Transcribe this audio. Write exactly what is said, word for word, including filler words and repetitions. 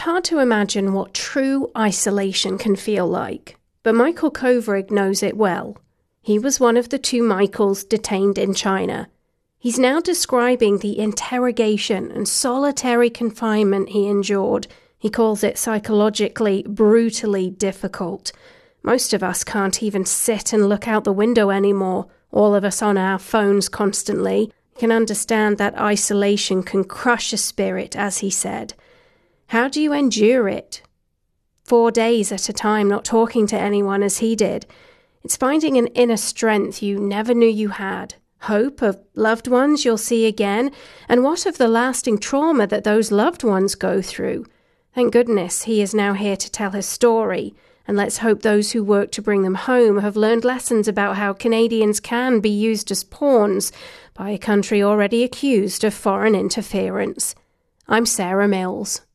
hard to imagine what true isolation can feel like, but Michael Kovrig knows it well. He was one of the two Michaels detained in China. He's now describing the interrogation and solitary confinement he endured. He calls it psychologically brutally difficult. Most of us can't even sit and look out the window anymore, all of us on our phones constantly. You can understand that isolation can crush a spirit, as he said. How do you endure it? Four days at a time not talking to anyone as he did. It's finding an inner strength you never knew you had. Hope of loved ones you'll see again, and what of the lasting trauma that those loved ones go through? Thank goodness he is now here to tell his story, and let's hope those who work to bring them home have learned lessons about how Canadians can be used as pawns by a country already accused of foreign interference. I'm Sarah Mills.